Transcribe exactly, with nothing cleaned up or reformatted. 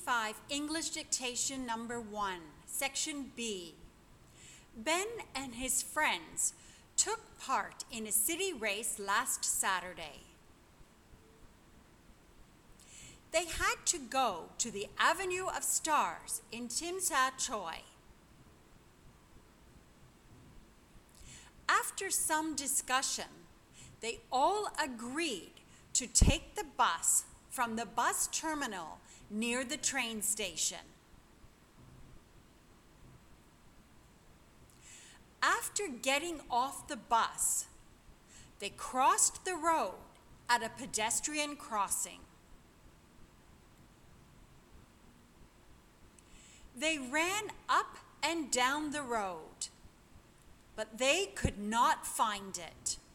twenty-five, English dictation number one, section B. Ben and his friends took part in a city race last Saturday. They had to go to the Avenue of Stars in Tsim Sha Tsui. After some discussion, they all agreed to take the bus from the bus terminal near the train station. After getting off the bus, they crossed the road at a pedestrian crossing. They ran up and down the road, but they could not find it.